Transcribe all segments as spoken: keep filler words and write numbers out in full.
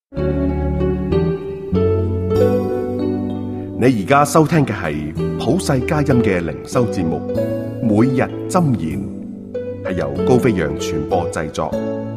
你而家收聽嘅係普世佳音嘅靈修節目，每日箴言，係由高飛揚傳播製作。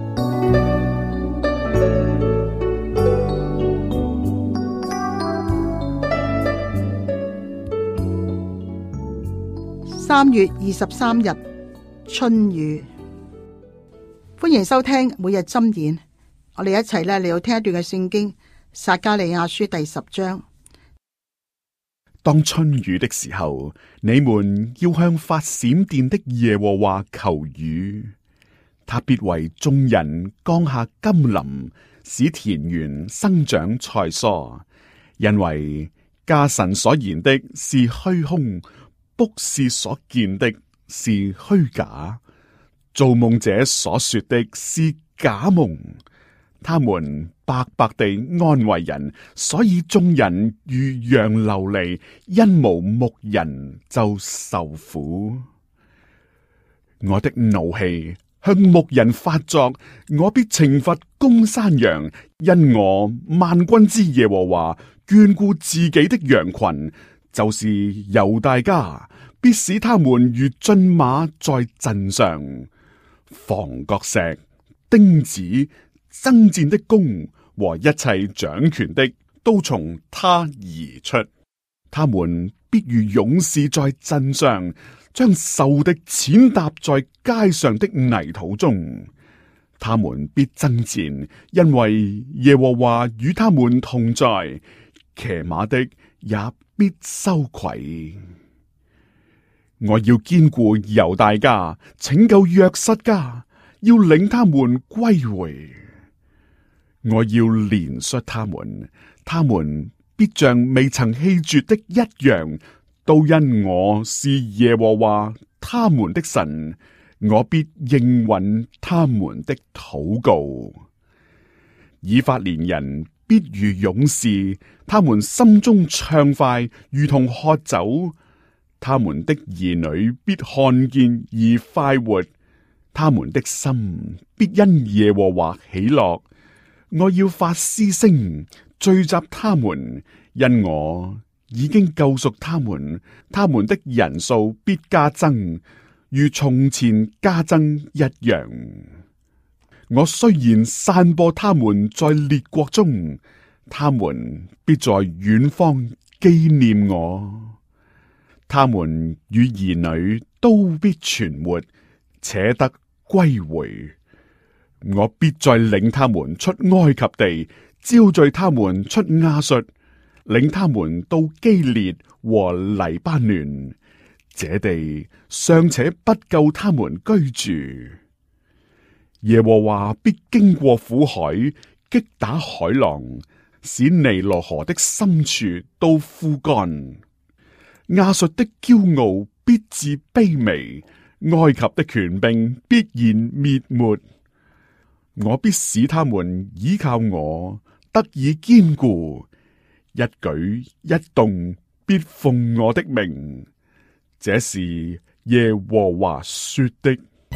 三月二十三日春雨，歡迎收聽每日箴言。我哋一齊咧嚟到聽一段嘅聖經，撒迦利亞書第十章。 當春雨的時候，你們要向發閃電的耶和華求雨，他必為眾人降下甘霖，使田園生長菜蔬。因為家神所言的是虛空，卜士所見的是虛假，造夢者所說的是假夢。他們白白地安慰人，所以眾人如羊流離，因無牧人就受苦。我的怒氣向牧人發作，我必懲罰公山羊，因我萬軍之耶和華眷顧自己的羊群，就是猶大家，必使他們如駿馬在陣上，房角石、釘子、爭戰的弓和一切掌權的都從他而出，他們必如勇士在陣上，將仇敵踐踏在街上的泥土中。他們必爭戰，因為耶和華與他們同在，騎馬的也必羞愧。我要堅固猶大家，拯救約瑟家，要領他們歸回。我要憐恤他們，他們必像未曾棄絕的一樣，都因我是耶和華他們的神，我必應允他們的禱告。以法蓮人必如勇士，他們心中暢快，如同喝酒。他們的兒女必看見而快活，他們的心必因耶和華喜樂。我要發嘶聲聚集他們，因我已經救贖他們，他們的人數必加增，如從前加增一樣。我雖然散播他們在列國中，他們必在遠方紀念我。他們與兒女都必存活，且得歸回。我必再領他們出埃及地，招聚他們出亞述，領他們到基列和黎巴嫩，這地尚且不夠他們居住。耶和華必經過苦海，擊打海浪，使尼羅河的深處都枯乾。亞述的驕傲必致卑微，埃及的權柄必然滅沒。我必使他們倚靠我，得以堅固，一舉一動必奉我的名。這是耶和華說的。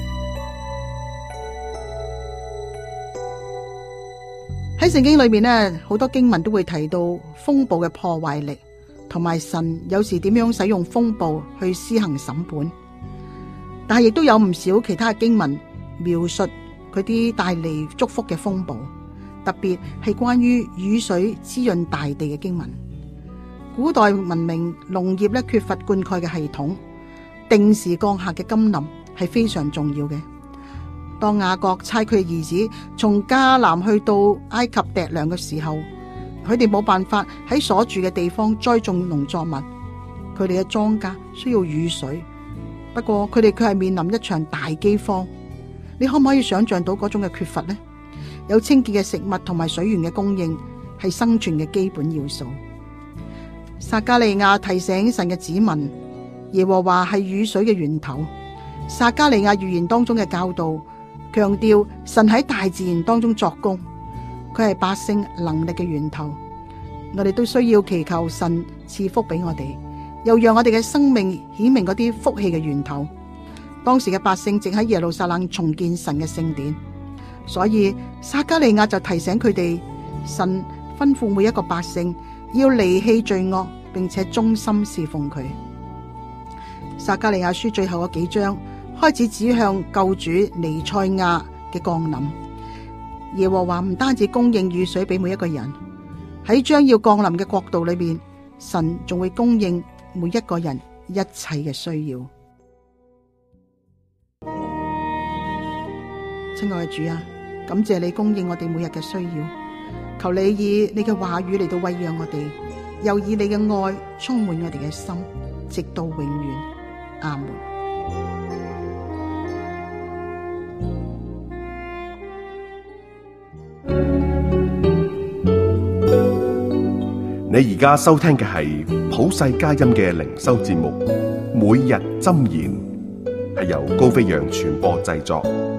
喺聖經裏面呢，好多經文都會提到風暴嘅破壞力，同埋神有時點樣使用風暴去施行審判。但係亦都有唔少其他嘅經文描述佢啲帶嚟祝福嘅風暴，特別係關於雨水滋潤大地嘅經文。古代文明農業咧缺乏灌溉嘅系統，定時降下嘅甘霖係非常重要嘅。當雅各差佢嘅兒子從迦南去到埃及糴糧嘅時候，佢哋冇辦法喺所住嘅地方栽種農作物，佢哋嘅莊稼需要雨水，不過佢哋卻係面臨一場大饑荒。你可唔可以想象到嗰種嘅缺乏呢？有清潔嘅食物同埋水源嘅供應係生存嘅基本要素。撒迦利亞提醒神嘅子民，耶和華係雨水嘅源頭。撒迦利亞預言當中嘅教導強調神喺大自然當中作工，佢係百姓能力嘅源頭。我哋都需要祈求神賜福俾我哋，又讓我哋嘅生命顯明嗰啲福氣嘅源頭。當時嘅百姓正喺耶路撒冷重建神嘅聖殿，所以撒迦利亞就提醒佢哋神吩咐每一個百姓要離棄罪惡，並且忠心侍奉佢。撒迦利亞書最後嗰幾章開始指向救主彌賽亞嘅降臨。耶和華唔單止供應雨水俾每一個人，喺將要降臨嘅國度裏邊，神仲會供應每一個人一切嘅需要。親愛嘅主啊，感謝你供應我哋每日嘅需要，求你以你嘅話語嚟到餵養我哋，又以你嘅愛充滿我哋嘅心，直到永遠。阿門。 你而家收聽嘅係普世佳音嘅靈修節目《每日箴言》，係由高飛揚傳播製作。